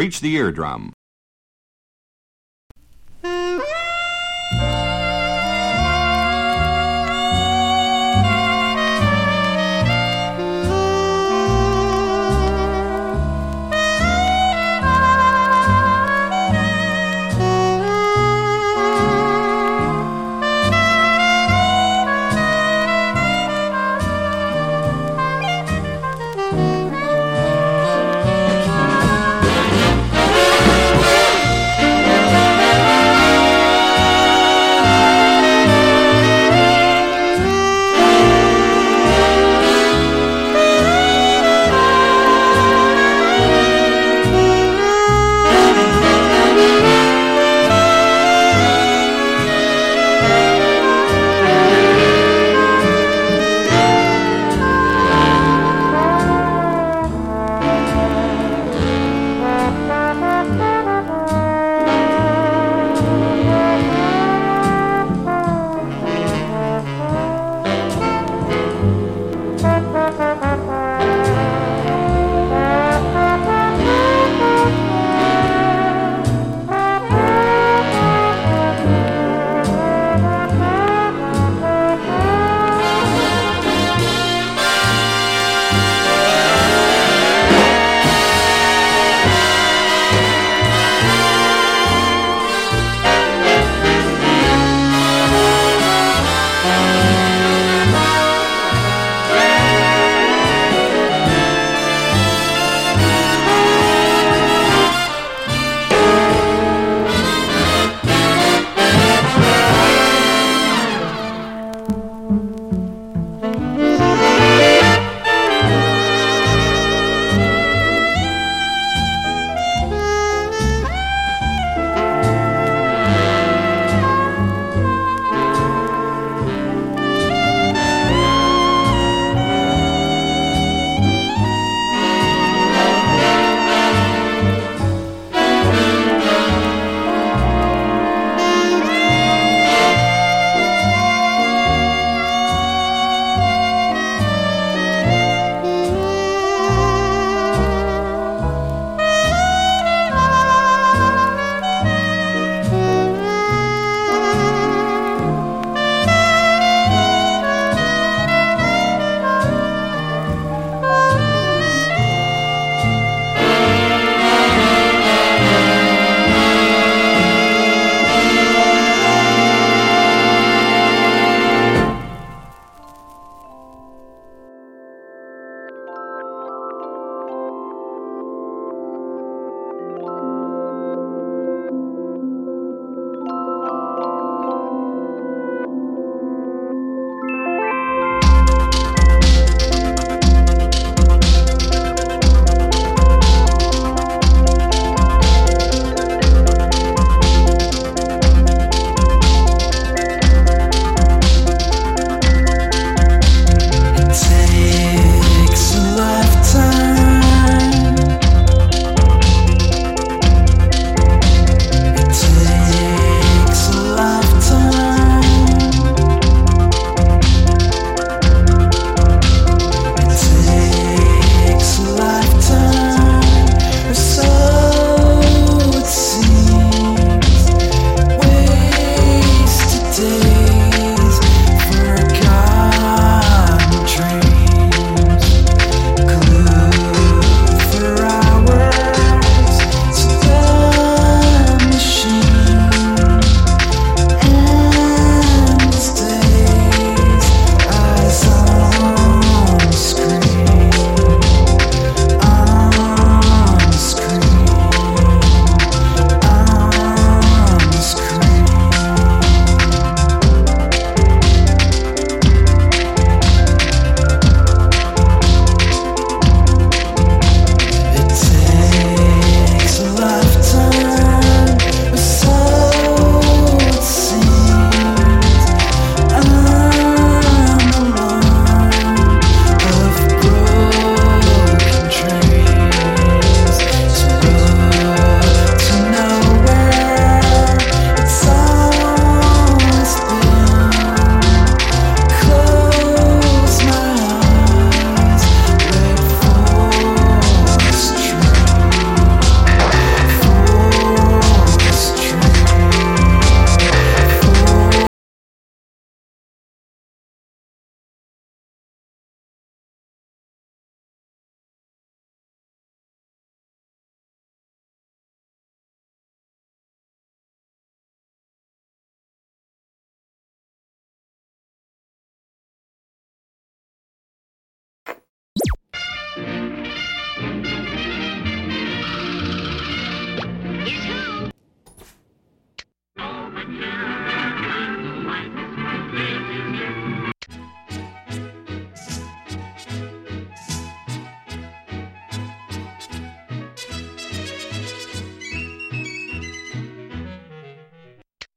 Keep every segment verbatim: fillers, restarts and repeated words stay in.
reach the eardrum.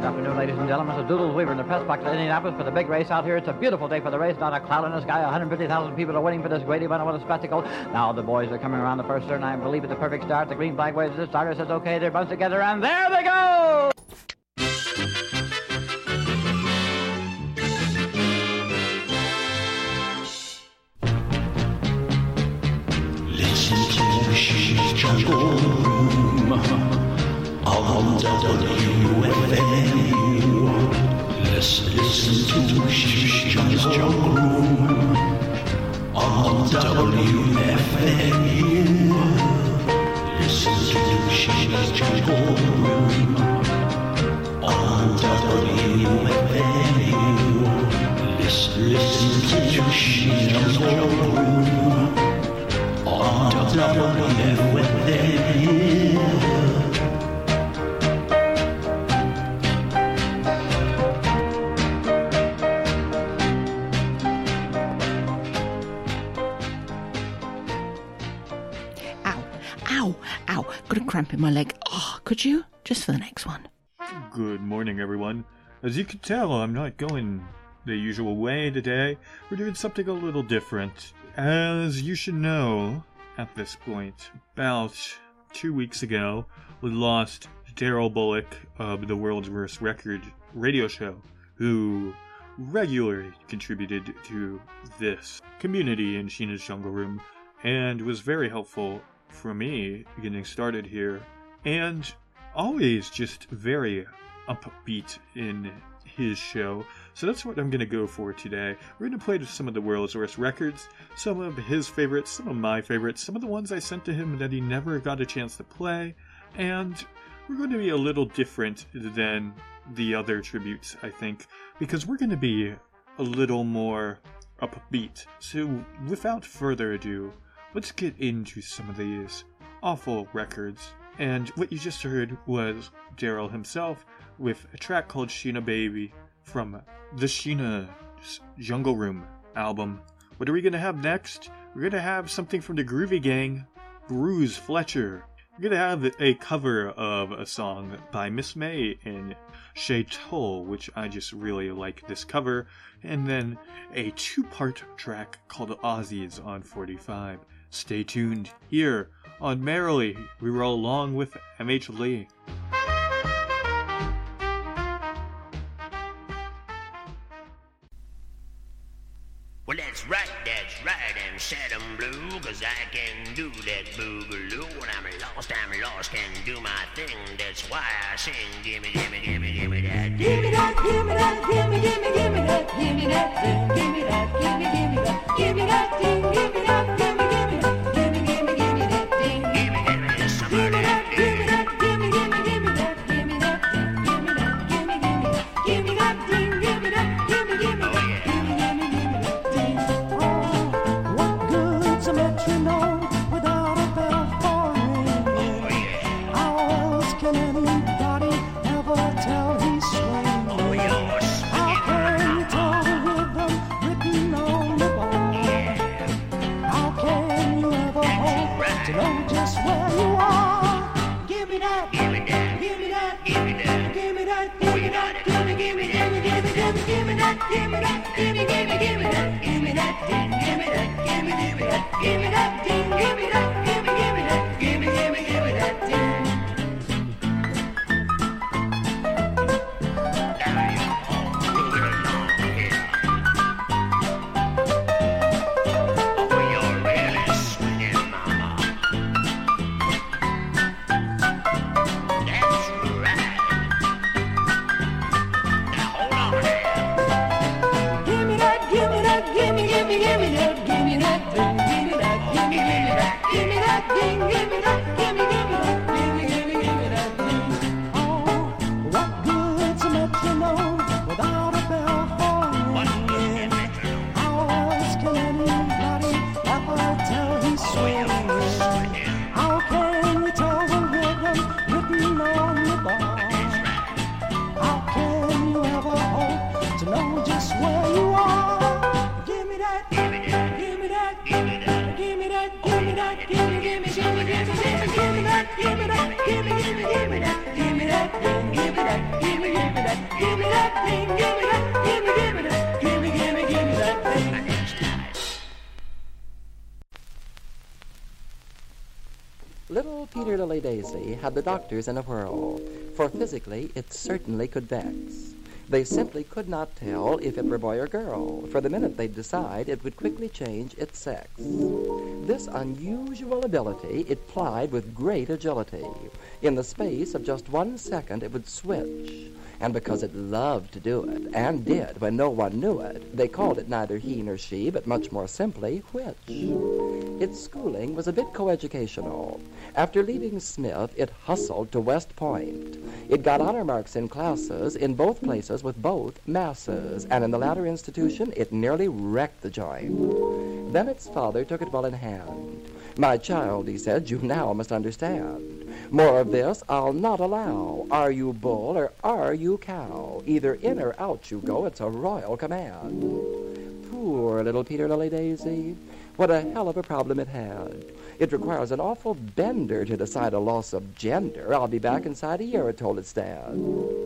Good afternoon, ladies and gentlemen. This is Doodles Weaver in the press box at Indianapolis for the big race out here. It's a beautiful day for the race. Not a cloud in the sky. one hundred fifty thousand people are waiting for this great event. What a spectacle. Now the boys are coming around the first turn. I believe it's a perfect start. The green flag waves the starter, says okay. They're bunched together, and there they go! Listen to the She's Jungle Room on W F M. Listen, listen to the She's Jungle Room on W F M. Listen to the She's Jungle Room on W F M. Listen, listen to the She's Jungle Room on W F M. Ow, ow, got a cramp in my leg. Oh, could you? Just for the next one. Good morning, everyone. As you can tell, I'm not going the usual way today. We're doing something a little different. As you should know, at this point, about two weeks ago, we lost Daryl Bullock of the World's Worst Record radio show, who regularly contributed to this community in Sheena's Jungle Room, and was very helpful for me getting started here, and always just very upbeat in his show. So that's what I'm going to go for today. We're going to play some of the World's Worst Records, some of his favorites, some of my favorites, some of the ones I sent to him that he never got a chance to play, and we're going to be a little different than the other tributes, I think, because we're going to be a little more upbeat. So without further ado, let's get into some of these awful records. And what you just heard was Daryl himself with a track called Sheena Baby from the Sheena's Jungle Room album. What are we going to have next? We're going to have something from the Groovy Gang, Bruce Fletcher. We're going to have a cover of a song by Miss May and Shay Toll, which I just really like this cover. And then a two-part track called Aussies on forty-five. Stay tuned here on Merrily. We roll along with M H Lee. Well, that's right, that's right, I'm sad and blue, cause I can do that boogaloo. When I'm lost, I'm lost, can do my thing, that's why I sing. Gimme, gimme, gimme, gimme that. Gimme that, gimme that, gimme, gimme, gimme that. Gimme that thing, gimme that, gimme, gimme that. Gimme that thing, gimme that, gimme, gimme that. Gimme, gimme, gimme that thing. Gimme, gimme that, some of that. Gimme that, gimme, gimme, gimme that. Gimme that thing, gimme that, gimme, gimme that. Gimme that thing, gimme that, gimme, gimme that. Metronome without a bell for ringing. Oh, yeah. How else can anybody ever tell he's swinging? Oh, yes. How can you tell the rhythm written on the wall? Yeah. How can you ever hope right. to know just where you are? Give me that, Give me that. give me that, Give me that. give me that, give me that, give me, give me, give me, give me, give me, give me that, give me that, give me, give me, give me that, give me that, ding, give me that, give me, give me that, give me that, ding, give me that, give me, give me that, give me, give me, give me that, ding. Now you all move it along here. Oh, you're really swinging, mama. That's right. Now hold on there. Give me that, give me that, give me, give me, give me that, give me that thing, give me that, give me, give me that, give me that thing, give me that, give me, give me that, give me, give me, give me that thing. Oh, what good's a metronome without a bell for What's ringing? the metronome? How else can anybody ever tell he's Oh, you're swinging? swinging. How can you tell the rhythm written on the bar? That's right. How can you ever hope to know just where you are? Give me that, Give me that. give me that, Give me that. give me that, give me that, give me, give me, give me, give me, give me that, give me that, give me, give me, give me that, give me that, that thing, give me that, give me, give me that, give me that thing, give me that, give me, give me that, give me, give me, give me that thing. Little Peter Lily Daisy had the doctors in a whirl, for physically it certainly could vex. They simply could not tell if it were boy or girl, for the minute they'd decide, it would quickly change its sex. This unusual ability it plied with great agility. In the space of just one second, it would switch. And because it loved to do it, and did when no one knew it, they called it neither he nor she, but much more simply, which. Its schooling was a bit coeducational. After leaving Smith, it hustled to West Point. It got honor marks in classes, in both places with both masses, and in the latter institution, it nearly wrecked the joint. Then its father took it well in hand. "My child," he said, "you now must understand. More of this I'll not allow. Are you bull or are you cow? Either in or out you go, it's a royal command." Poor little Peter Lily Daisy. What a hell of a problem it had. It requires an awful bender to decide a loss of gender. I'll be back inside a year, it told its dad.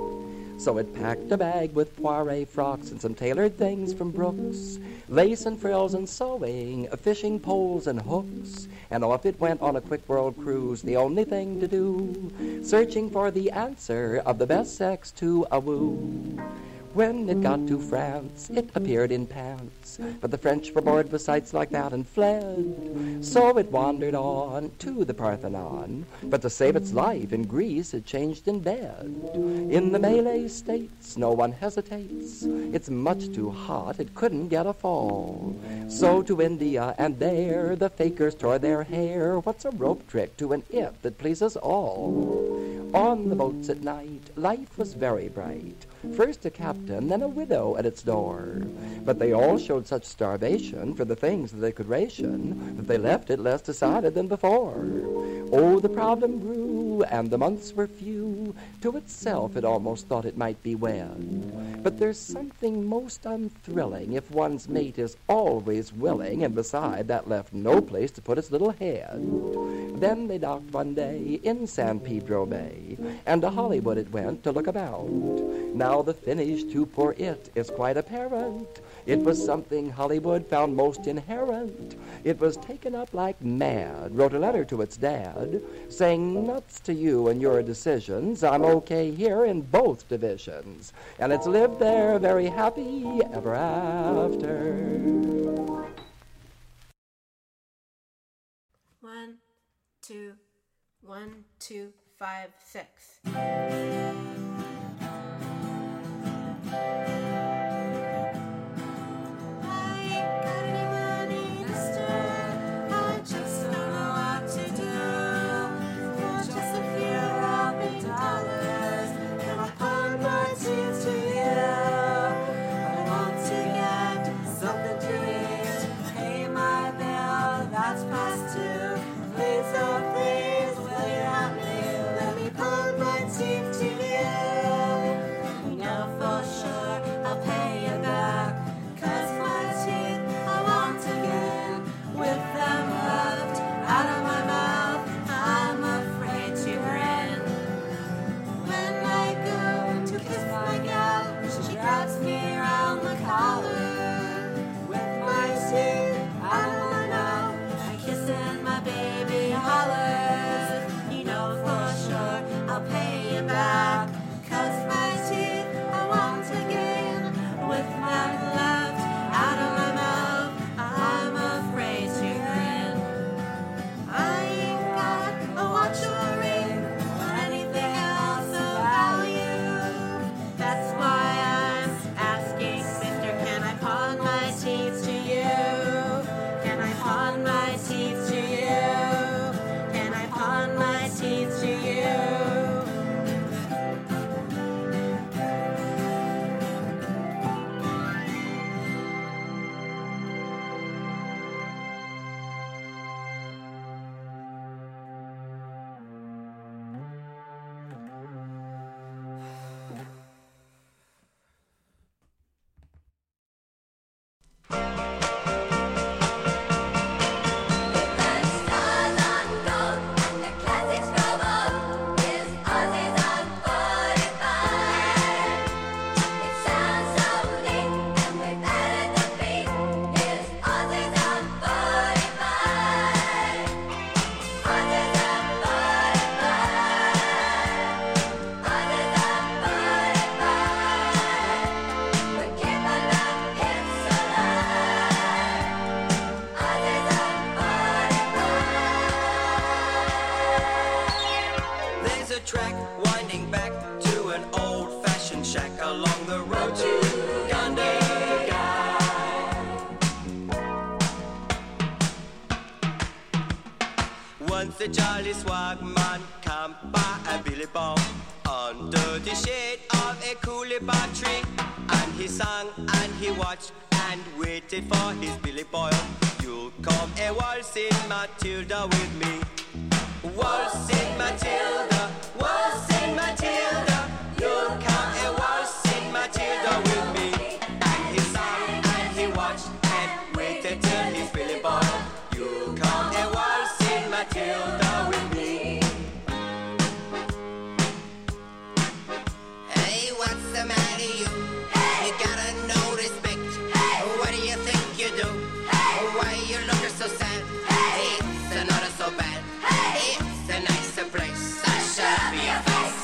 So it packed a bag with Poiret frocks and some tailored things from Brooks, lace and frills and sewing, fishing poles and hooks, and off it went on a quick world cruise, the only thing to do, searching for the answer of the best sex to a woo. When it got to France, it appeared in pants, but the French were bored with sights like that and fled. So it wandered on to the Parthenon, but to save its life in Greece it changed in bed. In the Malay states, no one hesitates. It's much too hot, it couldn't get a fall. So to India, and there the fakers tore their hair. What's a rope trick to an it that pleases all? On the boats at night, life was very bright. First a captain, then a widow at its door. But they all showed such starvation for the things that they could ration that they left it less decided than before. Oh, the problem grew, and the months were few. To itself it almost thought it might be wed. But there's something most unthrilling if one's mate is always willing, and beside that left no place to put its little head. Then they docked one day in San Pedro Bay, and to Hollywood it went to look about. Now the finish to poor it is quite apparent. It was something Hollywood found most inherent. It was taken up like mad, wrote a letter to its dad, saying nuts to you and your decisions. I'm okay here in both divisions. And it's lived there very happy ever after. One, two, one, two, five, six. Please, oh please, will you help me? Let me pull my teeth to you. was a jolly swagman, camper and Billy Bob, under the shade of a coolibah tree. And he sang and he watched and waited for his Billy Boyle. You'll come a waltzing Matilda with me. Waltzing Matilda, waltzing Matilda, you'll come a waltzing Matilda with me. And he sang and he watched and waited till his Billy Boyle. You'll come a waltzing Matilda with me. Hey, what's the matter, you? Hey. You gotta no respect. Hey. What do you think you do? Hey. Why you looking so sad? Hey. It's not so bad. Hey. It's a nicer place. I shall be your face.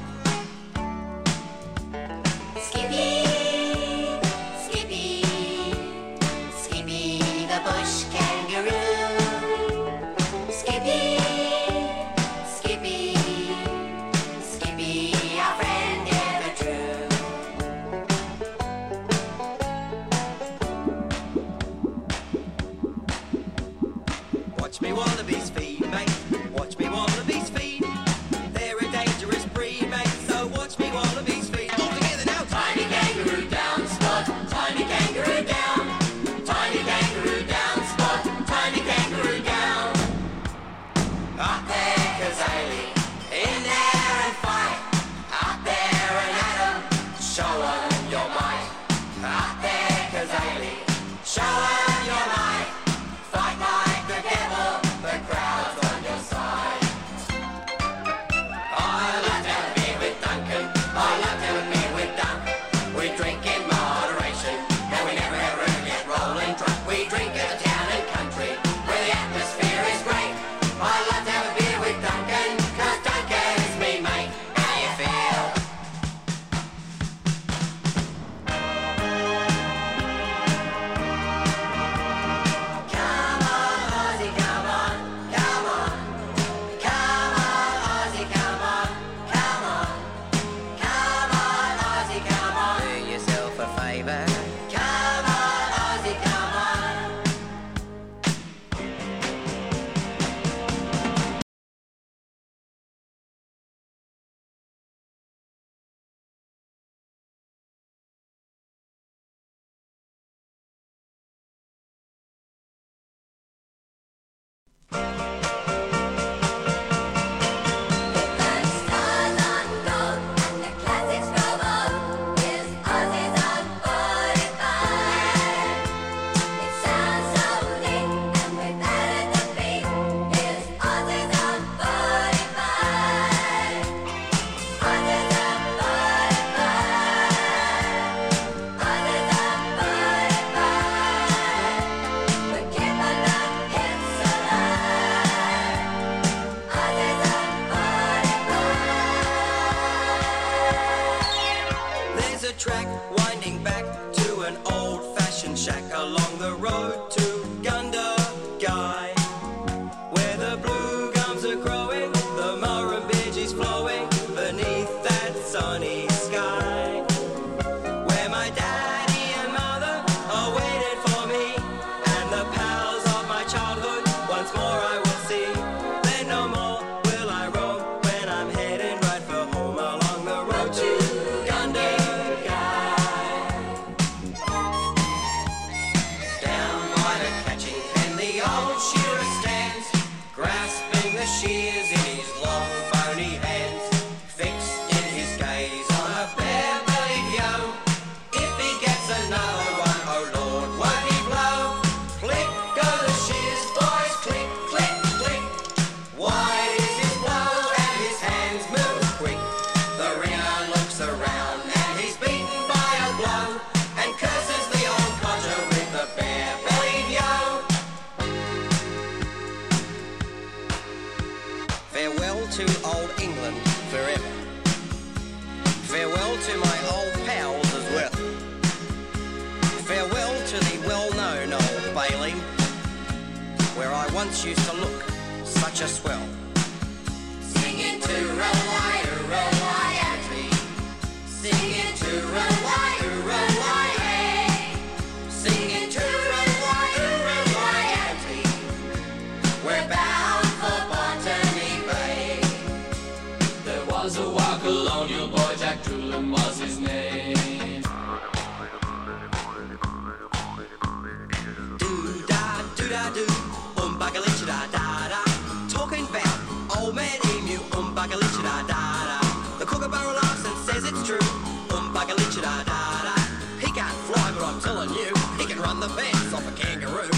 Skippy, Skippy, Skippy the bush kangaroo. Skippy, Skippy, Skippy, our friend ever true. Watch me wallabies feed, mate. Watch me wallabies feed. They're a dangerous breed, mate. So watch me wallabies feed. All together now. Tiny kangaroo down, Spot. Tiny kangaroo down. Tiny kangaroo down, Spot. Tiny kangaroo down. Up there, Kazali. In there and fight. Up there and Adam. Show 'em your might. Up there, Kazali. Show 'em your might. Fight like the devil. The crowd's on your side. I love to be with Duncan. I love to be with Dunk. We drink in moderation, and we never ever get rolling drunk. We drink at the town and country, where the atmosphere is great. I love to have a beer with Duncan, 'cause Duncan's me mate. How you feel? Come on, Ozzy, come on, come on. Come on, Ozzy, come on, come on. Come on, Ozzy, come on. Do yourself a favor. Come on, Ozzy, come on. Stars on gold and the classics drove on. Here's Ozzy's on forty-five. It sounds so neat and we've added the beat. Here's Ozzy's on forty-five. Ozzy's on forty-five. Ozzy's on forty-five. We're keeping our hits alive. Ozzy's on forty-five. There's a track winding back to an old-fashioned shack along the road to Gundagai, where the blue gums are growing, the Murrumbidgee is flowing beneath that sunny sky, where my daddy and mother are waiting for me, and the pals of my childhood once more I will see. Then no more will I roam when I'm heading right for home along the road to Gundagai. Down by the catching pen, the old shearer stands, grasping the shears in his long bony hands, fixed in his gaze on a bare-bellied yo. If he gets another one, oh Lord, won't he blow? Click go the shears, boys, click, click, click. Wide is his blow and his hands move quick. The ringer looks around and he's beaten by a blow, and curses the old codger with the bare-bellied yo. Farewell to old England forever. Farewell to my old pals as well. Farewell to the well-known Old Bailey, where I once used to look such a swell. Singing to Rely, Rely, singing to Rely, Rely, singing to Rely, Rely, we're bound for Ponte the fence off a kangaroo.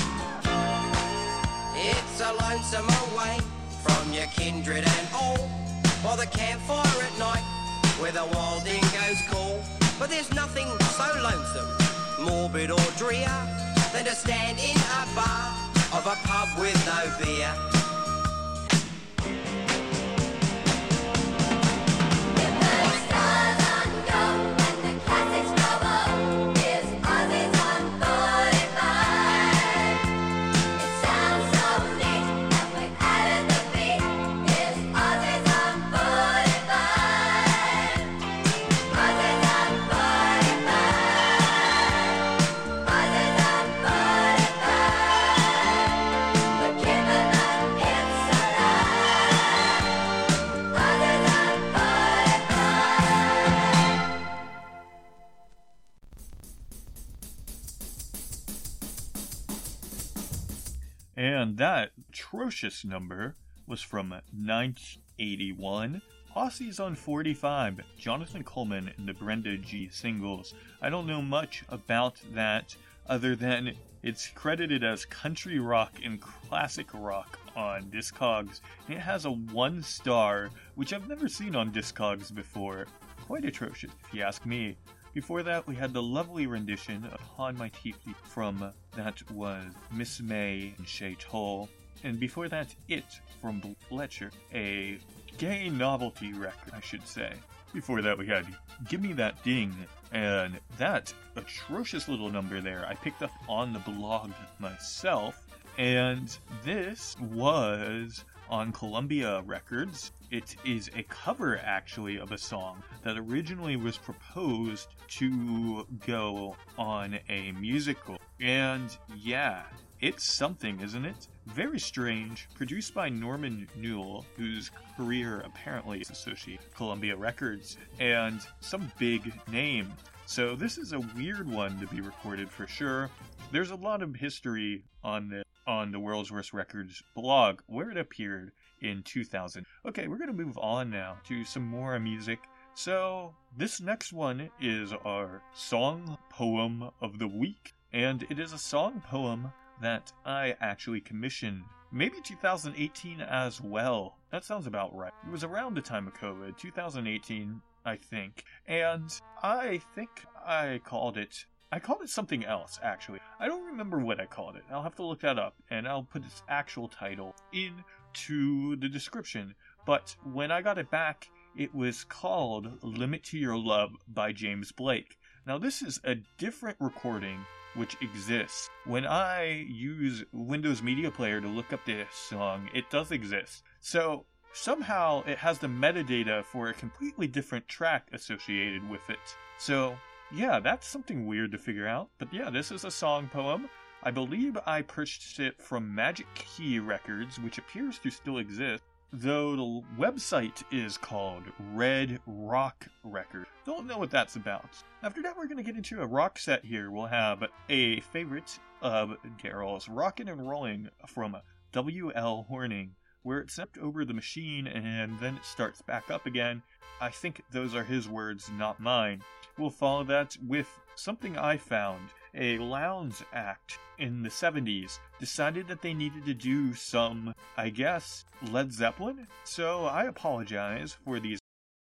It's a lonesome away from your kindred and all, by the campfire at night where the wild dingoes call. But there's nothing so lonesome, morbid or drear, than to stand in a bar of a pub with no beer. And that atrocious number was from nineteen eighty-one. Aussies on forty-five, Jonathan Coleman and the Brenda G singles. I don't know much about that other than it's credited as country rock and classic rock on Discogs. And it has a one star, which I've never seen on Discogs before. Quite atrocious, if you ask me. Before that, we had the lovely rendition of On My Teepee from, that was Miss May and Shay Toll. And before that, It from Fletcher, a gay novelty record, I should say. Before that, we had Give Me That Ding, and that atrocious little number there I picked up on the blog myself, and this was on Columbia Records. It is a cover, actually, of a song that originally was proposed to go on a musical. And yeah, it's something, isn't it? Very strange. Produced by Norman Newell, whose career apparently is associated with Columbia Records, and some big name. So this is a weird one to be recorded for sure. There's a lot of history on the on the World's Worst Records blog where it appeared in two thousand. Okay, we're going to move on now to some more music. So this next one is our song poem of the week, and it is a song poem that I actually commissioned maybe two thousand eighteen as well. That sounds about right. It was around the time of COVID, two thousand eighteen, I think, and I think I called it I called it something else, actually. I don't remember what I called it. I'll have to look that up, and I'll put its actual title into the description. But when I got it back, it was called Limit to Your Love by James Blake. Now, this is a different recording which exists. When I use Windows Media Player to look up this song, it does exist. So, somehow it has the metadata for a completely different track associated with it. So, yeah, that's something weird to figure out. But yeah, this is a song poem. I believe I purchased it from Magic Key Records, which appears to still exist, though the website is called Red Rock Records. Don't know what that's about. After that, we're going to get into a rock set here. We'll have a favorite of Daryl's, Rockin' and Rollin' from W L Horning, where it stepped over the machine and then it starts back up again. I think those are his words, not mine. We'll follow that with something I found. A lounge act in the seventies decided that they needed to do some, I guess, Led Zeppelin? So I apologize for these.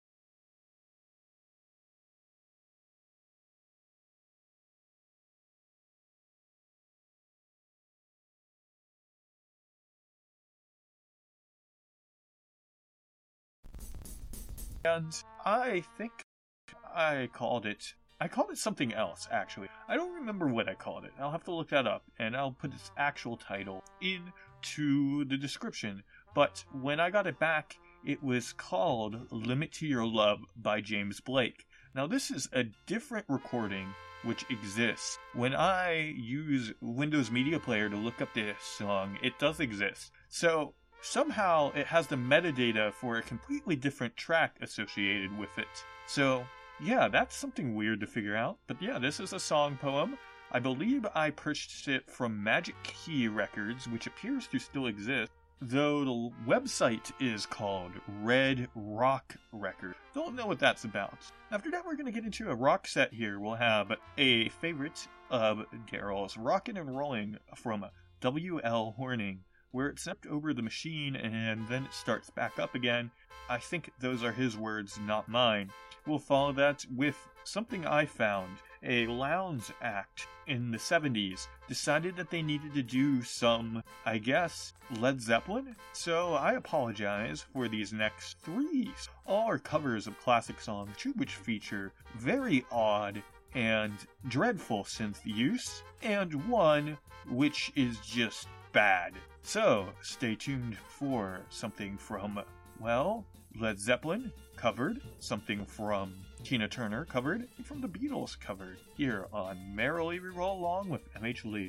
And I think I called it I called it something else, actually. I don't remember what I called it. I'll have to look that up, and I'll put its actual title into the description. But when I got it back, it was called Limit to Your Love by James Blake. Now, this is a different recording which exists. When I use Windows Media Player to look up this song, it does exist. So, somehow it has the metadata for a completely different track associated with it. So, yeah, that's something weird to figure out. But yeah, this is a song poem. I believe I purchased it from Magic Key Records, which appears to still exist, though the website is called Red Rock Records. Don't know what that's about. After that, we're going to get into a rock set here. We'll have a favorite of Daryl's Rockin' and Rollin' from W L Horning, where it stepped over the machine and then it starts back up again. I think those are his words, not mine. We'll follow that with something I found. A lounge act in the seventies decided that they needed to do some, I guess, Led Zeppelin? So I apologize for these next three. All are covers of classic songs, two which feature very odd and dreadful synth use, and one which is just bad. So stay tuned for something from, well, Led Zeppelin covered, something from Tina Turner covered, and from the Beatles covered, here on Merrily We Roll Along with M H Lee.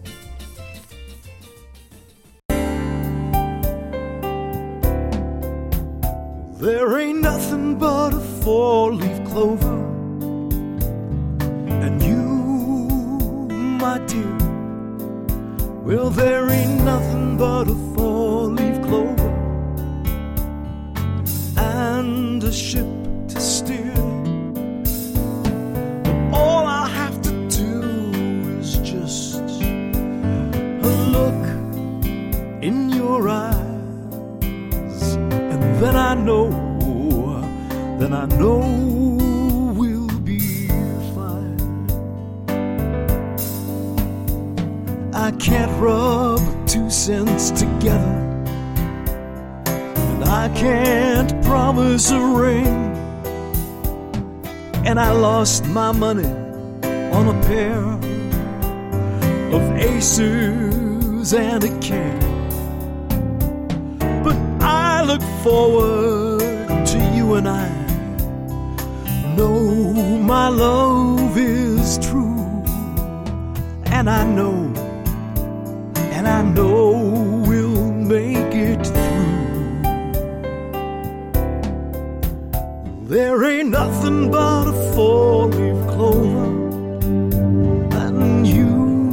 There ain't nothing but a four-leaf clover, and you, my dear, well, there ain't nothing but a four-leaf clover and a ship to steer. But all I have to do is just look in your eyes, and then I know, then I know we'll be fine. I can't rub two cents together, and I can't promise a ring, and I lost my money on a pair of aces and a king. But I look forward to you, and I know my love is true, and I know, and I know we'll make it through. There ain't nothing but a four-leaf clover, and you,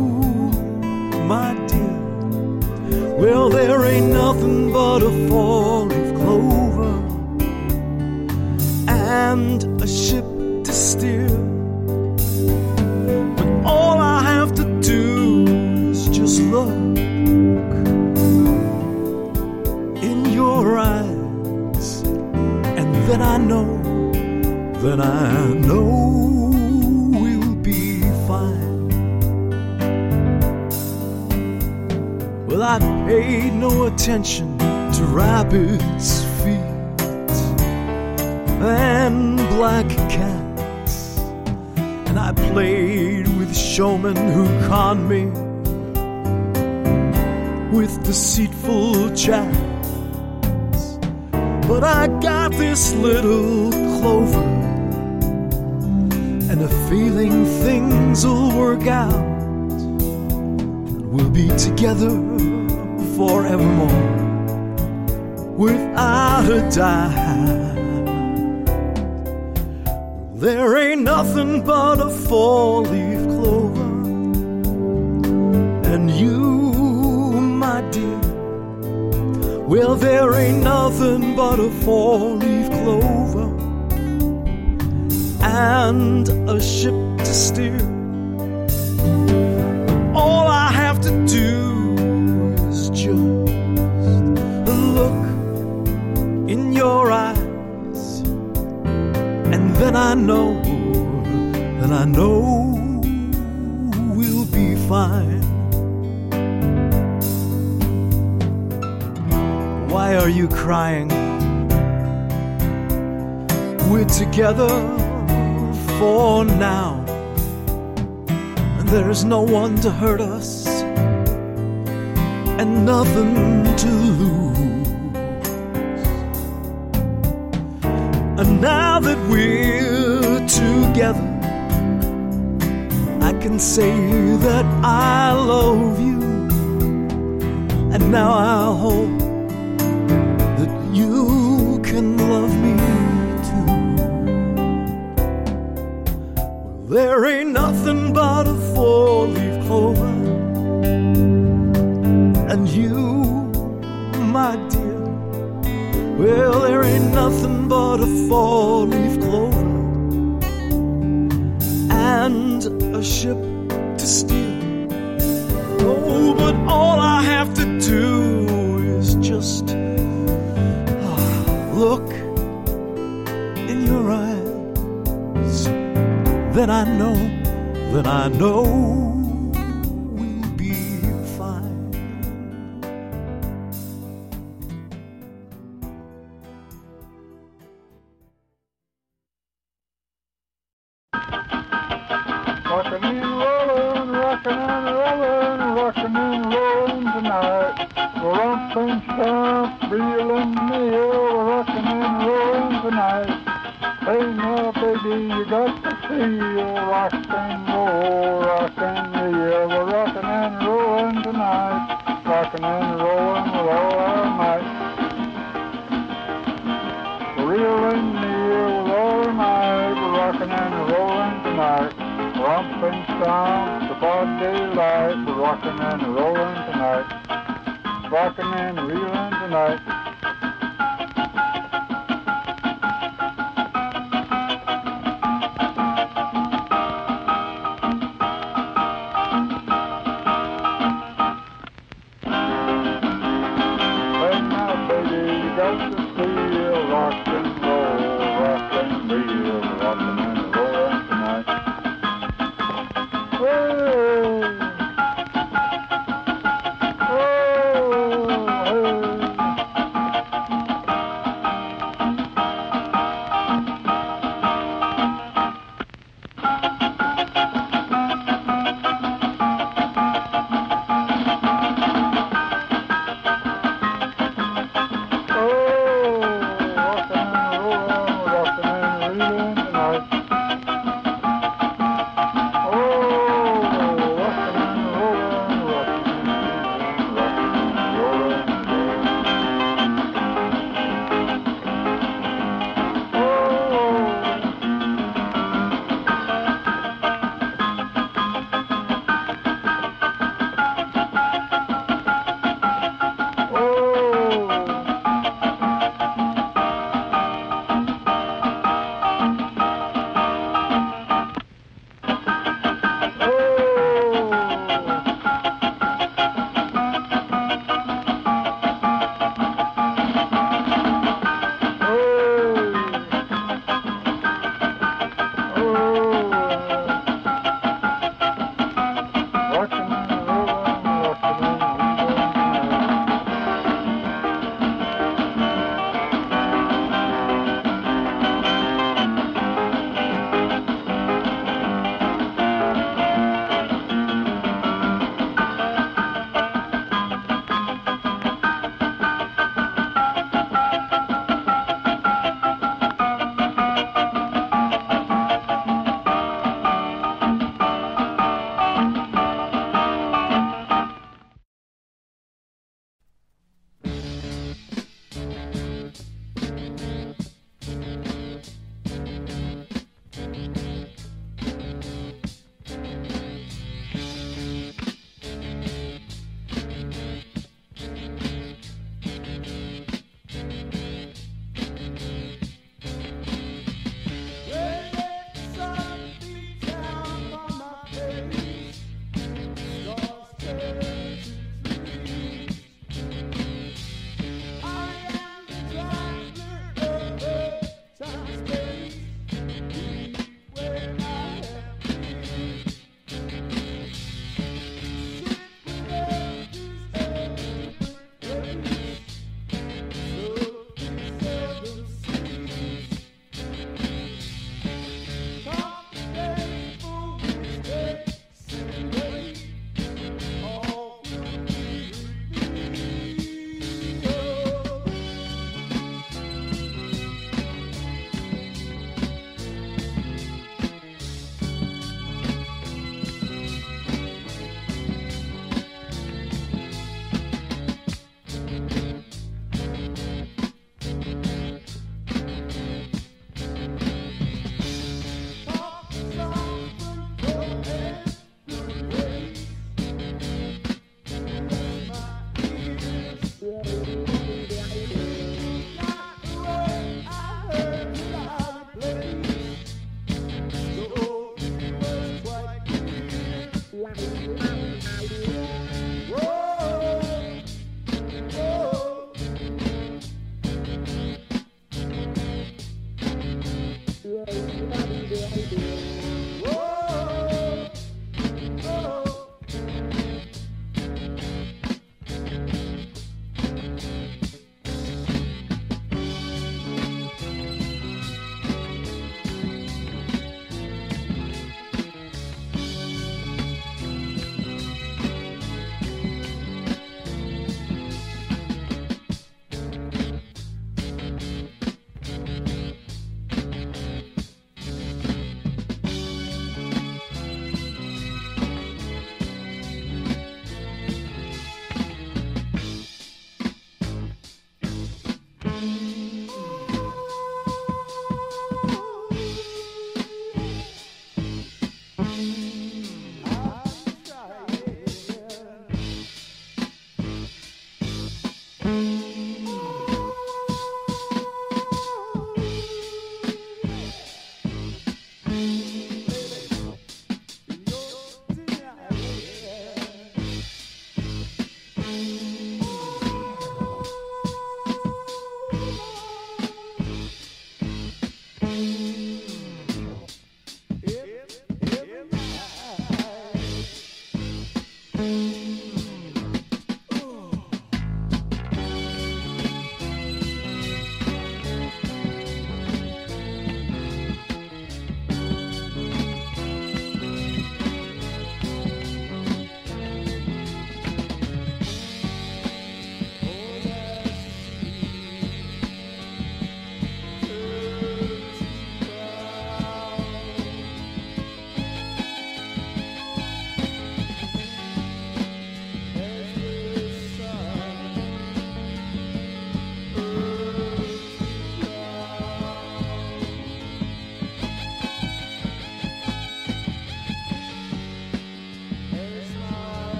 my dear, well, there ain't nothing but a four-leaf clover and a ship to steer. But all I have to do is just look in your eyes, and then I know, then I know we'll be fine. Well, I paid no attention to rabbits' feet and black cats, and I played with showmen who conned me with deceitful chats. But I got this little clover and a feeling things'll work out, and we'll be together forevermore without a doubt. There ain't nothing but a four-leaf clover, and you, my dear, well, there ain't nothing but a four-leaf clover and a ship to steer. All I have to do is just look in your eyes, and then I know, then I know we'll be fine. Why are you crying? We're together for now, and there's no one to hurt us and nothing to lose. And now that we're together, I can say that I love you, and now I hope that you can love me too. Well, there ain't nothing but a four-leaf clover, and you, my dear, well, there ain't nothing but a four-leaf clover and a ship then I know, then I know we'll be fine. Rockin' and rollin', rockin' and rollin', rockin' and rollin' tonight. We're romping, stomp, reelin' meal, we're rockin' and rollin' tonight. Hey now, baby, you got to feel rock and roll, rock and roll. We're rockin' and rollin' tonight, rockin' and rollin' with all our might. We're reelin' meal with all our might, we're rockin' and rollin' tonight. Romp and stomp, the broad daylight, we're rockin' and rollin' tonight, rockin' and reelin' tonight.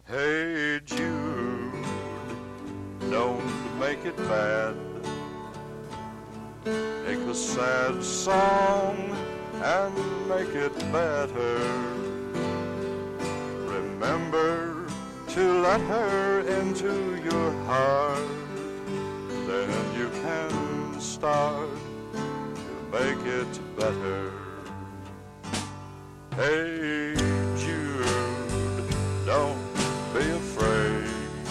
Hey Jude, don't make it bad. Take a sad song and make it better. Remember to let her into your heart. Then you can start to make it better. Hey Jude, don't be afraid.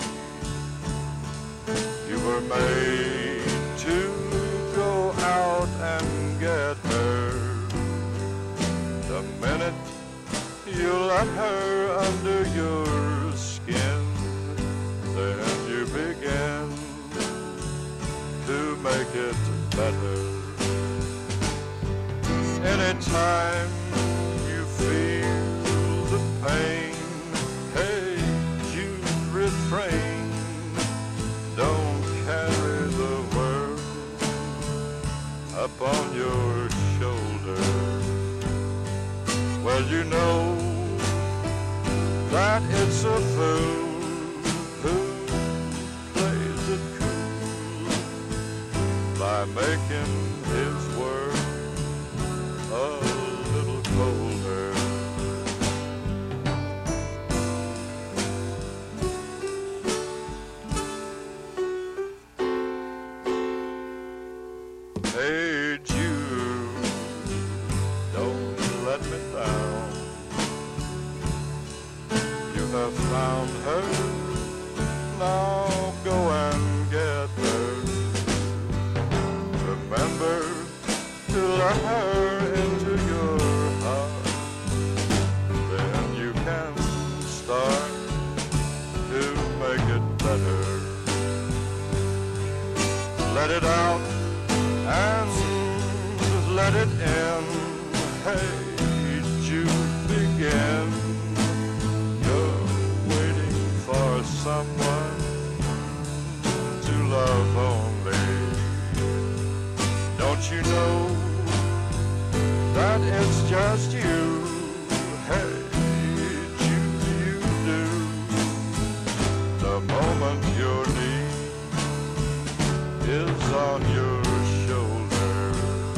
You were made to go out and get her. The minute you let her under your skin, then you begin to make it better. Anytime you feel the pain, hey Jude, refrain. Don't carry the world up on your shoulder. Well, you know that it's a fool who plays it cool by making his world a little colder. Hey Jude, don't let me down. You have found her, now go and get her. Remember to let her into your heart. Then you can start to make it better. Let it out and let it in. Hey Jude, begin. You're waiting for someone to love only. Don't you know that it's just you? Hey Jude, you do. The moment your knee is on your shoulder.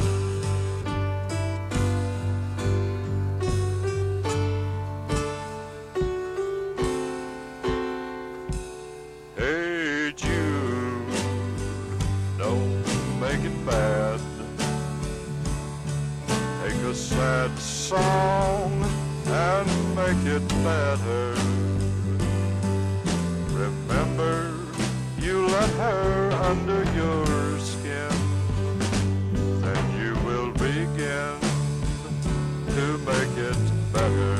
Hey Jude, don't make it bad. Take a sad song and make it better. Remember, you let her under your skin, then you will begin to make it better.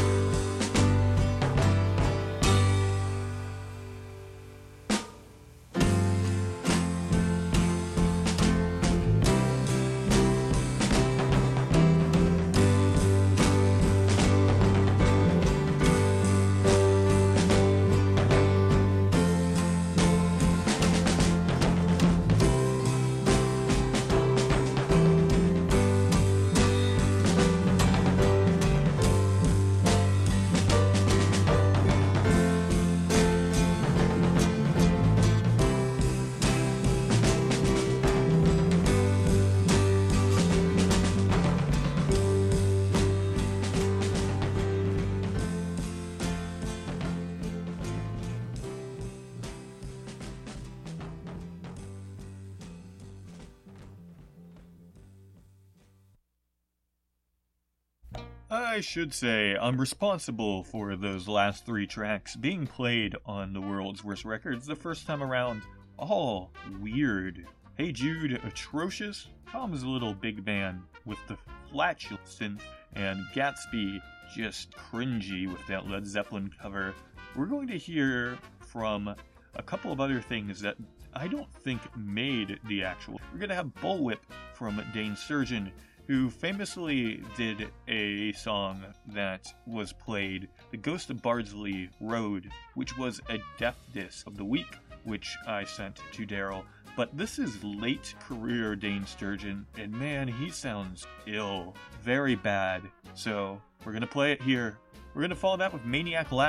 I should say, I'm responsible for those last three tracks being played on the World's Worst Records the first time around. All weird. Hey Jude, atrocious. Tom's little big band with the flatulent synth, and Gatsby just cringy with that Led Zeppelin cover. We're going to hear from a couple of other things that I don't think made the actual. We're going to have Bullwhip from Dane Sturgeon, who famously did a song that was played, The Ghost of Bardsley Road, which was a Deaf Disc of the Week, which I sent to Daryl. But this is late career Dane Sturgeon, and man, he sounds ill. Very bad. So, we're gonna play it here. We're gonna follow that with Maniac Laugh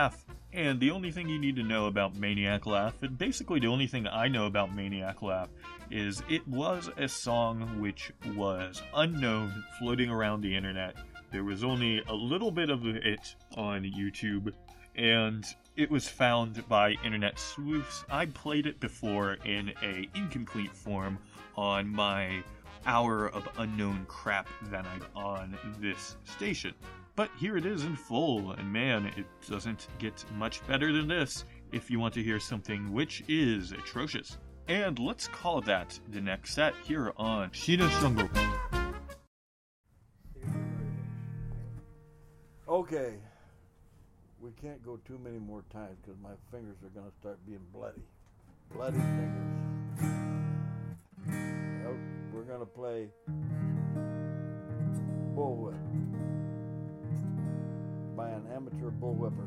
And the only thing you need to know about Maniac Laugh, and basically the only thing I know about Maniac Laugh, is it was a song which was unknown, floating around the internet. There was only a little bit of it on YouTube, and it was found by internet sleuths. I played it before in a incomplete form on my hour of unknown crap that I'm on this station. But here it is in full, and man, it doesn't get much better than this if you want to hear something which is atrocious. And let's call that the next set here on Shina Shungo. Okay. We can't go too many more times because my fingers are going to start being bloody. Bloody fingers. Nope. We're going to play Bullwhip by an amateur bullwhipper.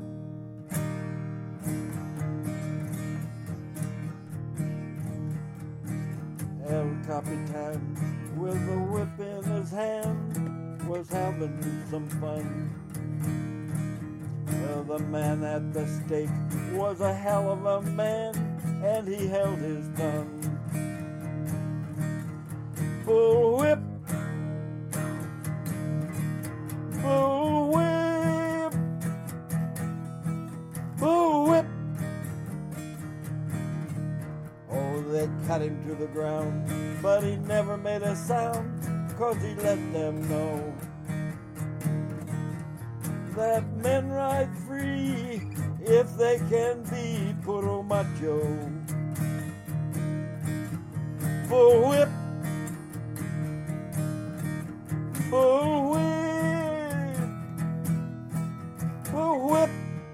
El Capitan, with a whip in his hand, was having some fun. Well, the man at the stake was a hell of a man, and he held his tongue. Bullwhip, bullwhip, bullwhip. Oh, they cut him to the ground, but he never made a sound, 'cause he let them know that men ride free if they can be puro macho. Bullwhip, bullwhip, bullwhip.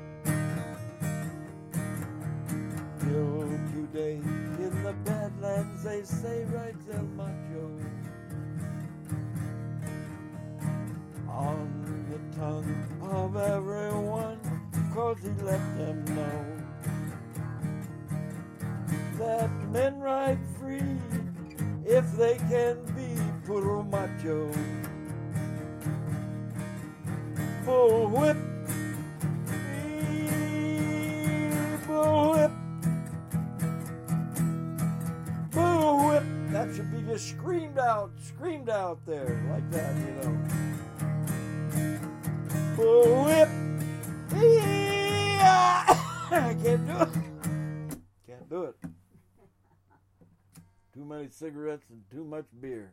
Till today in the Badlands they say rides El Macho. On the tongue of everyone, 'cause he let them know that men ride free if they can be puro macho. Bullwhip, bullwhip, bullwhip. That should be just screamed out, screamed out there like that, you know. Bullwhip. I can't do it. Can't do it. Too many cigarettes and too much beer.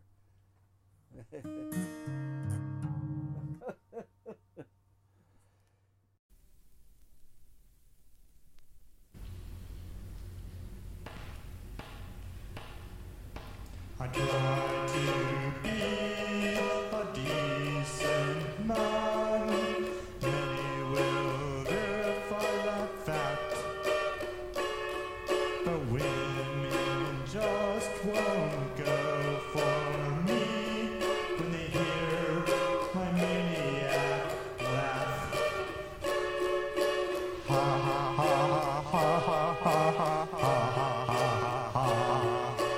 I try to be a decent man. Many will verify that fact. But women just won't go for me when they hear my maniac laugh. Ha ha ha ha ha ha ha ha ha ha ha.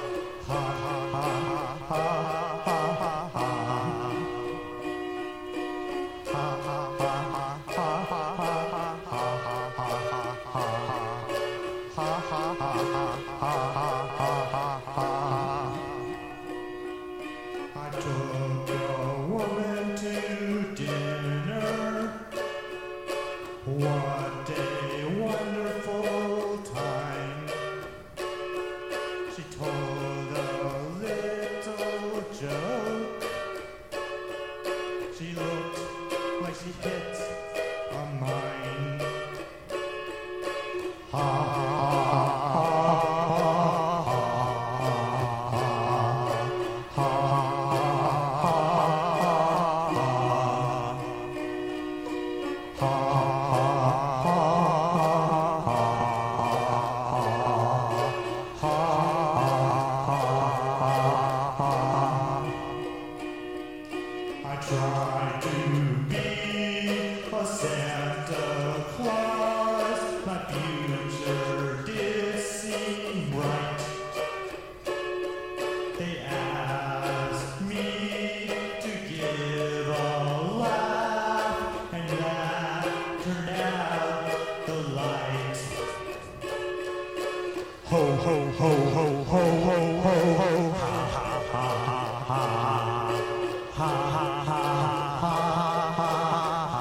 I took a woman to dinner. What a wonderful time. She told a little joke. She looked like she hit a mine. Ha Ho, ho, ho, ho, ho, ho, ho, ho. Ha, ha, ha, ha, ha. Ha, ha, ha, ha, ha, ha.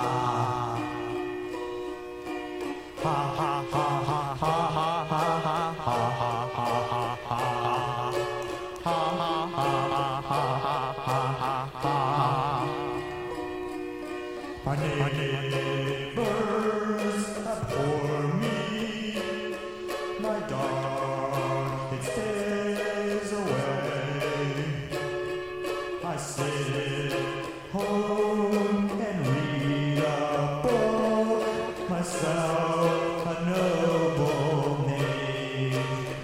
Ha, ha, ha, ha, ha, ha, ha, ha, ha, ha, ha, ha. Ha, ha, ha, ha, ha, ha, ha. My neighbors abhor me. My dog, it stays away. I sit home and read a book, myself a noble name.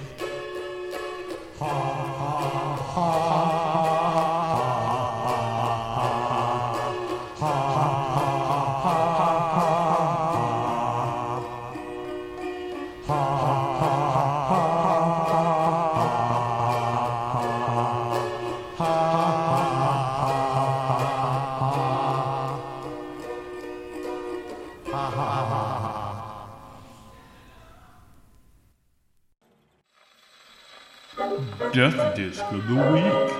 Ha ha ha ha ha ha Death Disc of the Week.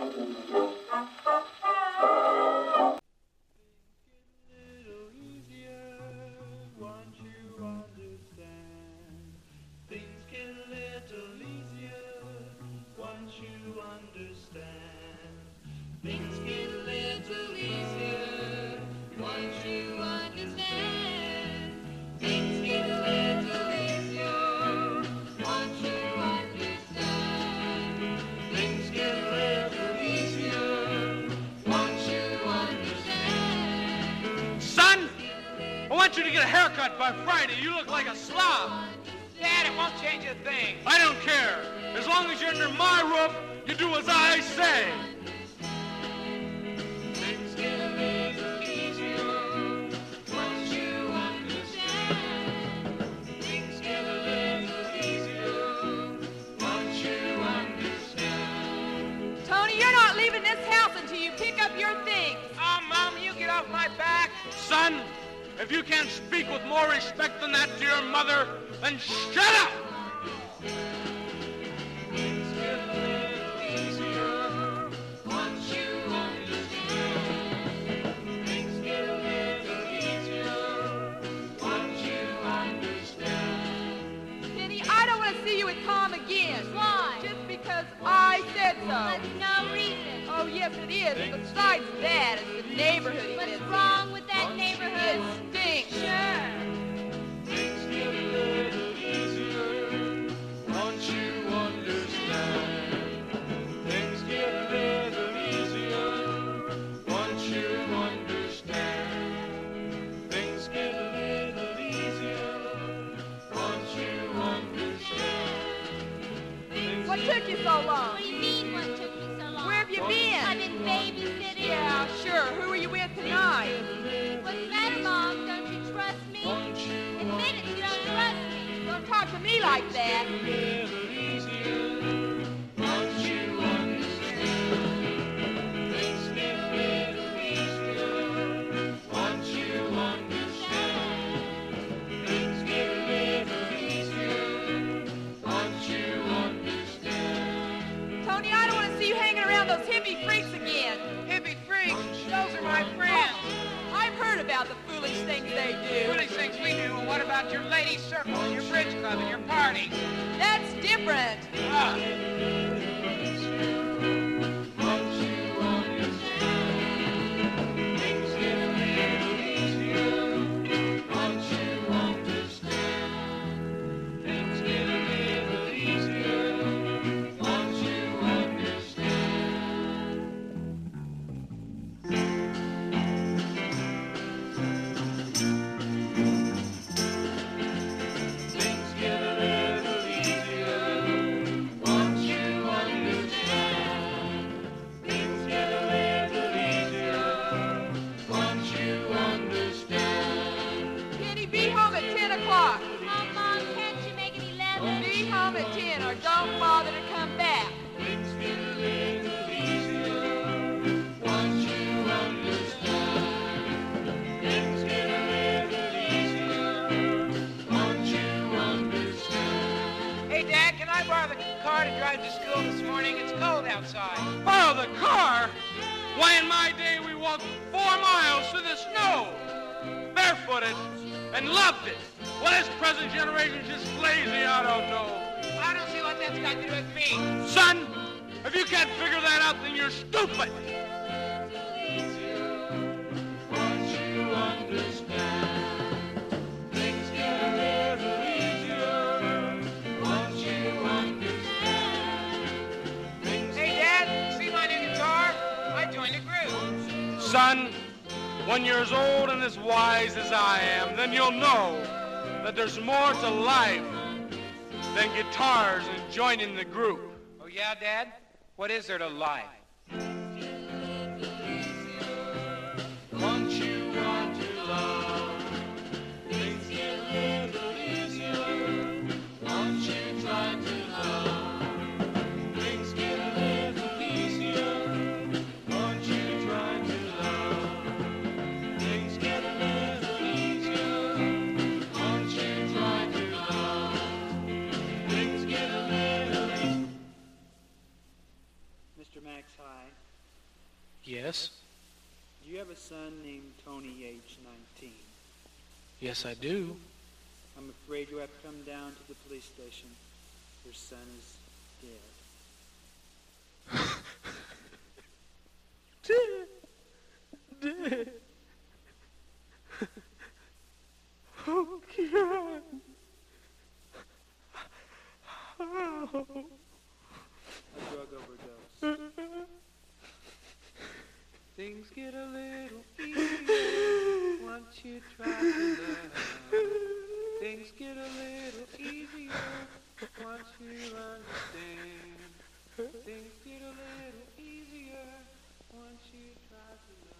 I want you to get a haircut by Friday. You look like a slob. Dad, it won't change a thing. I don't care. As long as you're under my roof, you do as I say. Things get a little easier once you understand. Things get a little easier once you understand. Tony, you're not leaving this house until you pick up your things. Oh, Mom, you get off my back. Son, if you can't speak with more respect than that to your mother, then shut up! Things get a little easier once you understand. Things get a little easier once you understand. Penny, I don't want to see you with Tom again. Why? Just because I said so. That's no reason. Oh, yes, it is. Besides that, it's the neighborhood. What's wrong with that neighborhood? It stinks. Sure. Things get a little easier once you understand. Things get a little easier once you understand. Things get a little easier once you understand. What took you so long? What do you mean, what took me so long? Where have you been? I've been babysitting. Yeah, sure. Who are you with tonight? What's the matter, Mom? Don't you trust me? Admit it, you don't trust me. Don't talk to me like that. Once you understand. Things get a little easier once you understand. Things get a little easier once you understand. Tony, I don't want to see you hanging around those hippie freaks again. Hippie freaks? Those are my friends. I've heard about the foolish things they do. Foolish things we do. And what about your ladies' circle and your bridge club and your parties? That's different. Ah. Don't bother to come back. Things get a little easier once you understand. Things get a little easier once you understand. Hey, Hey, Dad, can I borrow the car to drive to school this morning? It's cold outside. Borrow the car? Why, in my day, we walked four miles through the snow, barefooted, and loved it. Well, this present generation's just lazy, I don't know. I don't see what that's got to do with me. Son, if you can't figure that out, then you're stupid. Once you understand, things get a little easier. Once you understand, things Hey, Dad, see my new guitar? I joined a group. Son, when you're as old and as wise as I am, then you'll know that there's more to life than guitars and joining the group. Oh, yeah, Dad? What is there to life? Once you want to love, things get a little easier. Once you try to love, things get a little easier. Once you try to love, things get a little easier. Once you try to love, things get a little easier. Mister Max High, Yes? do you have a son named Tony, age nineteen? Yes, I do. I'm afraid you have to come down to the police station. Your son is dead. Dead. Oh, God. Oh. A drug overdose. Things get a little easier once you try to love. Things get a little easier once you understand. Things get a little easier once you try to love.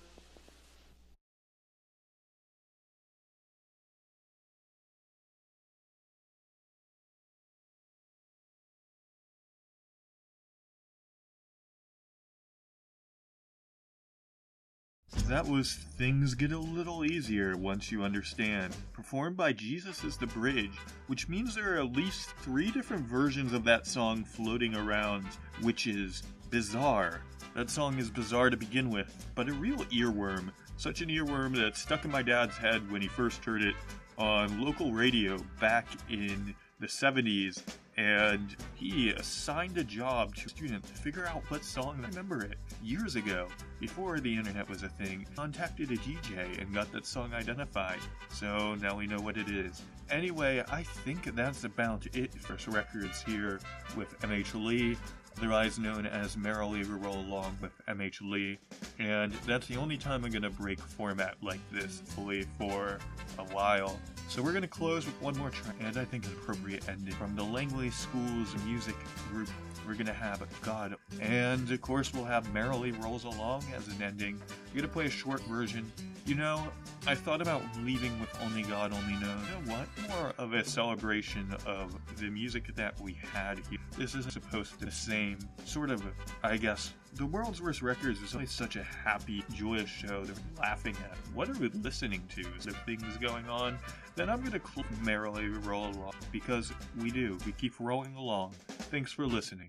That was Things Get a Little Easier Once You Understand, performed by Jesus is the Bridge, which means there are at least three different versions of that song floating around, which is bizarre. That song is bizarre to begin with, but a real earworm. Such an earworm that stuck in my dad's head when he first heard it on local radio back in the seventies, and he assigned a job to a student to figure out what song. I remember it years ago, before the internet was a thing. Contacted a D J and got that song identified, so now we know what it is. Anyway, I think that's about it for Records here with M H Lee, otherwise known as Merrily We Roll Along with M H Lee, and that's the only time I'm going to break format like this fully for a while. So we're going to close with one more track, and I think an appropriate ending from the Langley School's music group. We're going to have God, and of course we'll have Merrily Rolls Along as an ending. I'm going to play a short version. You know, I thought about leaving with Only God Only Knows. You know what? More of a celebration of the music that we had here. This is supposed to be the same sort of, I guess, The World's Worst Records is always such a happy, joyous show that we're laughing at. What are we listening to? Is there things going on? Then I'm going to cl- merrily roll along, because we do. We keep rolling along. Thanks for listening.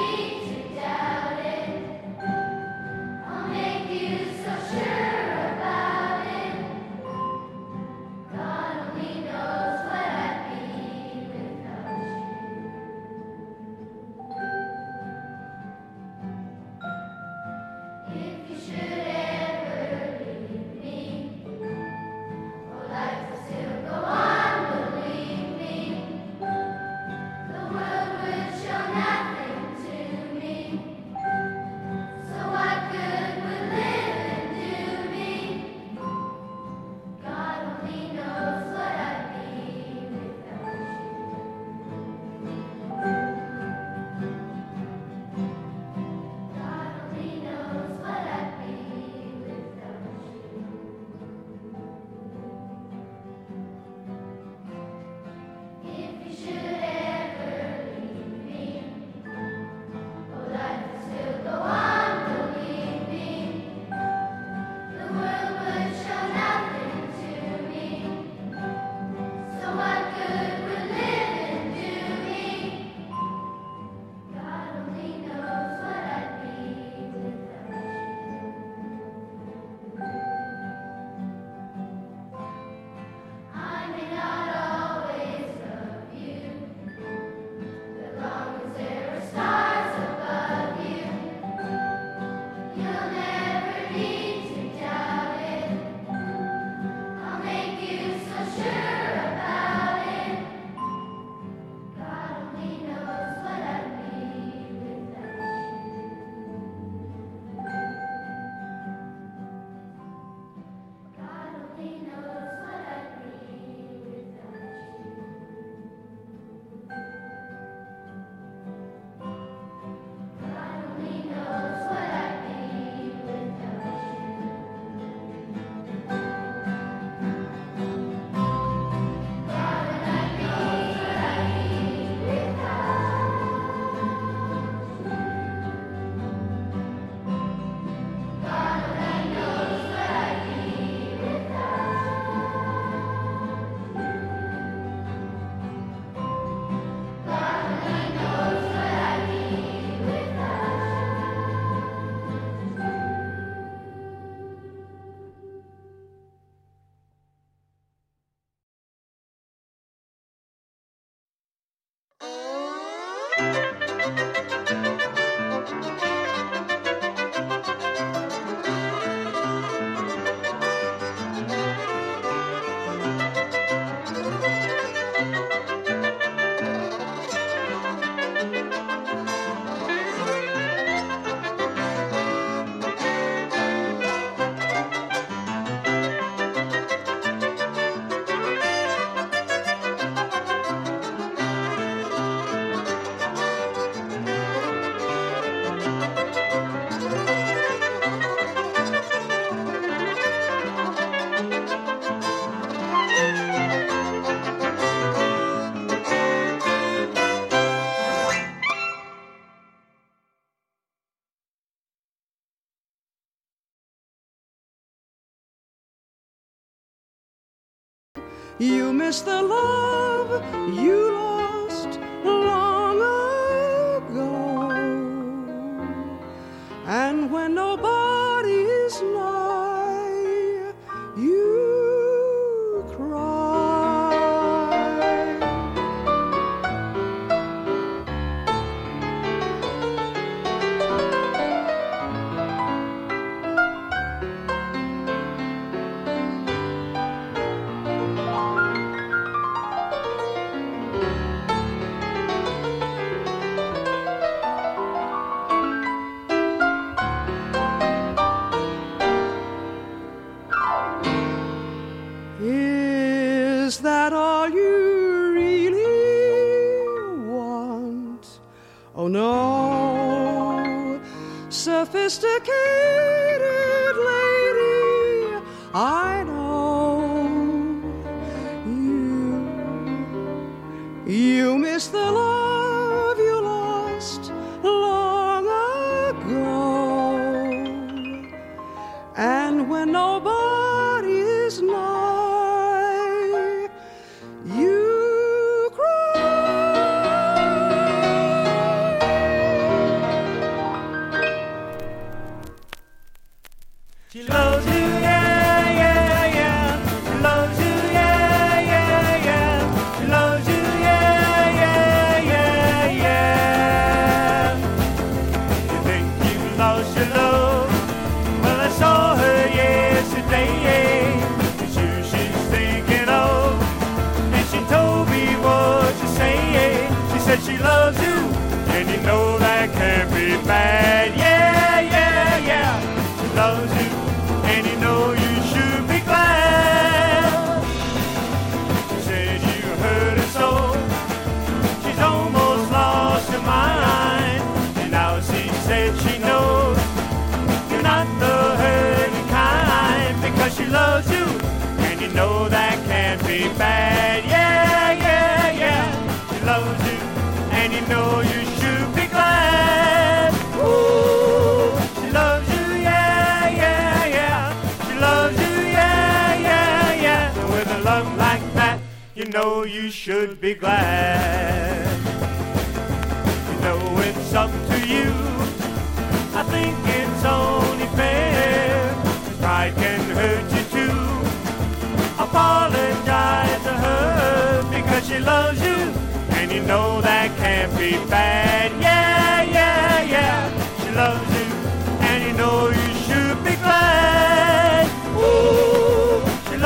I'll make you so sure about You miss the love you lost long ago. And when nobody's nigh, you cry. Is that all you really want? Oh no, sophisticated lady, I know you. You miss the love you lost long ago. And when nobody's nigh, you She loves you, yeah, yeah, yeah. She loves you, yeah, yeah, yeah. She loves you, yeah, yeah, yeah, yeah. You think you lost your love? Well, I saw her yesterday. It's you she's thinking of, and she told me what to say. She said she loves you, and you know that can't be bad. Yeah, yeah, yeah. She loves you. And you know you should be glad. She said you hurt her so. She's almost lost her mind. And now she said she knows you're not the hurting kind, because she loves you. And you know that can't be bad. Yeah, yeah, yeah. She loves you. And you know you should be glad. Ooh, she loves you. Love like that, you know you should be glad. You know it's up to you. I think it's only fair. Pride can hurt you too. Apologize to her because she loves you, and you know that can't be bad. Yeah, yeah, yeah. She loves you.